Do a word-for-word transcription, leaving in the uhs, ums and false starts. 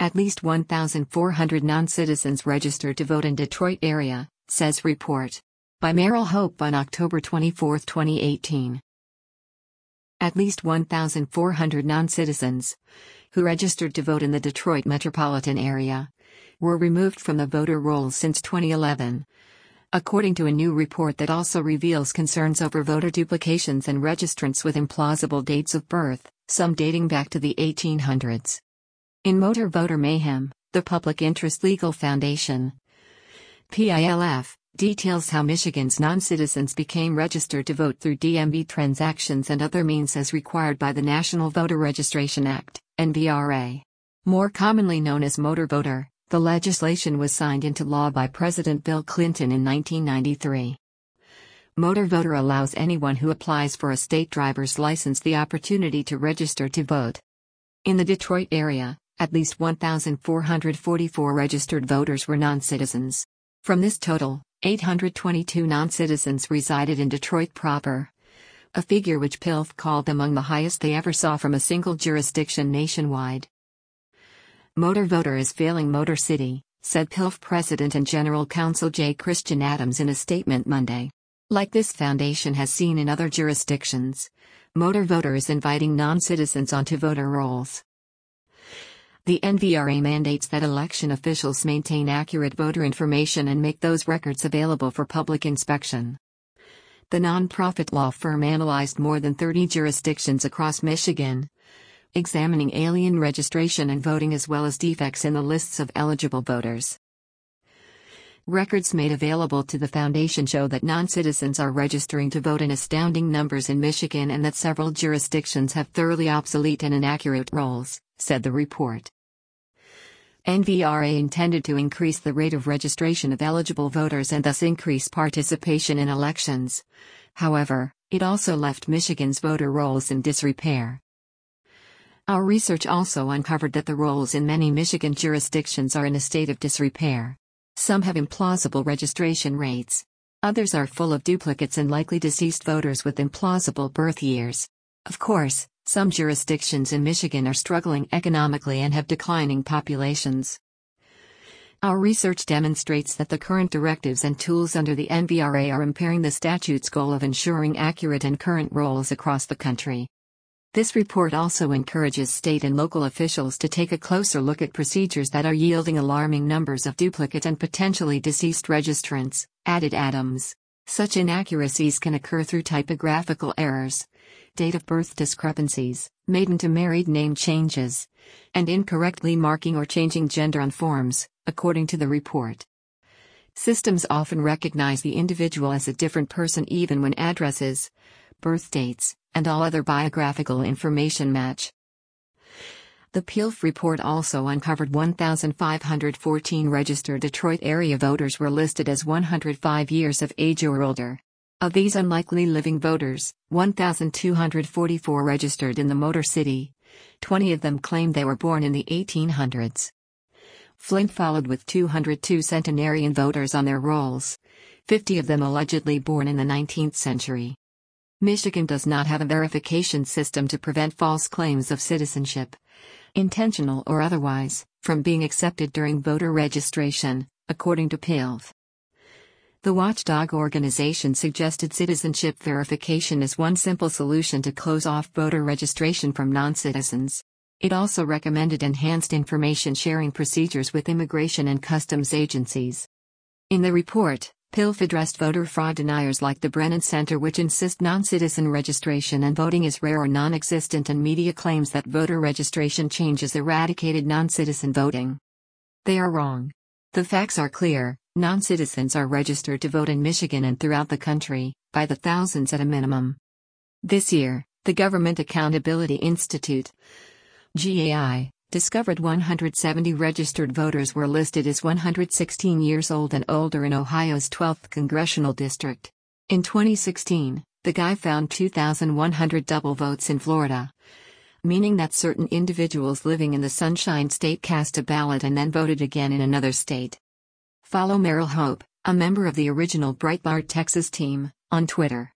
At least one thousand four hundred non-citizens registered to vote in Detroit area, says report. By Meryl Hope on October twenty-fourth, twenty eighteen. At least one thousand four hundred non-citizens, who registered to vote in the Detroit metropolitan area, were removed from the voter rolls since twenty eleven. According to a new report that also reveals concerns over voter duplications and registrants with implausible dates of birth, some dating back to the eighteen hundreds. In Motor Voter Mayhem, the Public Interest Legal Foundation, P I L F, details how Michigan's non-citizens became registered to vote through D M V transactions and other means as required by the National Voter Registration Act, N V R A. More commonly known as Motor Voter, the legislation was signed into law by President Bill Clinton in nineteen ninety-three. Motor Voter allows anyone who applies for a state driver's license the opportunity to register to vote. In the Detroit area, at least one thousand four hundred forty-four registered voters were non-citizens. From this total, eight hundred twenty-two non-citizens resided in Detroit proper, a figure which P I L F called among the highest they ever saw from a single jurisdiction nationwide. Motor Voter is failing Motor City, said P I L F President and General Counsel J. Christian Adams in a statement Monday. Like this foundation has seen in other jurisdictions, Motor Voter is inviting non-citizens onto voter rolls. The N V R A mandates that election officials maintain accurate voter information and make those records available for public inspection. The nonprofit law firm analyzed more than thirty jurisdictions across Michigan, examining alien registration and voting as well as defects in the lists of eligible voters. Records made available to the foundation show that non-citizens are registering to vote in astounding numbers in Michigan and that several jurisdictions have thoroughly obsolete and inaccurate rolls, said the report. N V R A intended to increase the rate of registration of eligible voters and thus increase participation in elections. However, it also left Michigan's voter rolls in disrepair. Our research also uncovered that the rolls in many Michigan jurisdictions are in a state of disrepair. Some have implausible registration rates. Others are full of duplicates and likely deceased voters with implausible birth years. Of course, some jurisdictions in Michigan are struggling economically and have declining populations. Our research demonstrates that the current directives and tools under the N V R A are impairing the statute's goal of ensuring accurate and current rolls across the country. This report also encourages state and local officials to take a closer look at procedures that are yielding alarming numbers of duplicate and potentially deceased registrants, added Adams. Such inaccuracies can occur through typographical errors, date of birth discrepancies, maiden to married name changes, and incorrectly marking or changing gender on forms, according to the report. Systems often recognize the individual as a different person even when addresses, birth dates, and all other biographical information match. The P I L F report also uncovered one thousand five hundred fourteen registered Detroit area voters were listed as one hundred five years of age or older. Of these unlikely living voters, one thousand two hundred forty-four registered in the Motor City. twenty of them claimed they were born in the eighteen hundreds. Flint followed with two hundred two centenarian voters on their rolls, fifty of them allegedly born in the nineteenth century. Michigan does not have a verification system to prevent false claims of citizenship, intentional or otherwise, from being accepted during voter registration, according to P I L F. The watchdog organization suggested citizenship verification as one simple solution to close off voter registration from non-citizens. It also recommended enhanced information sharing procedures with immigration and customs agencies. In the report, P I L F addressed voter fraud deniers like the Brennan Center, which insist non-citizen registration and voting is rare or non-existent, and media claims that voter registration changes eradicated non-citizen voting. They are wrong. The facts are clear. Non-citizens are registered to vote in Michigan and throughout the country, by the thousands at a minimum. This year, the Government Accountability Institute, G A I, discovered one hundred seventy registered voters were listed as one hundred sixteen years old and older in Ohio's twelfth Congressional District. In twenty sixteen, the G A I found two thousand one hundred double votes in Florida, meaning that certain individuals living in the Sunshine State cast a ballot and then voted again in another state. Follow Meryl Hope, a member of the original Breitbart Texas team, on Twitter.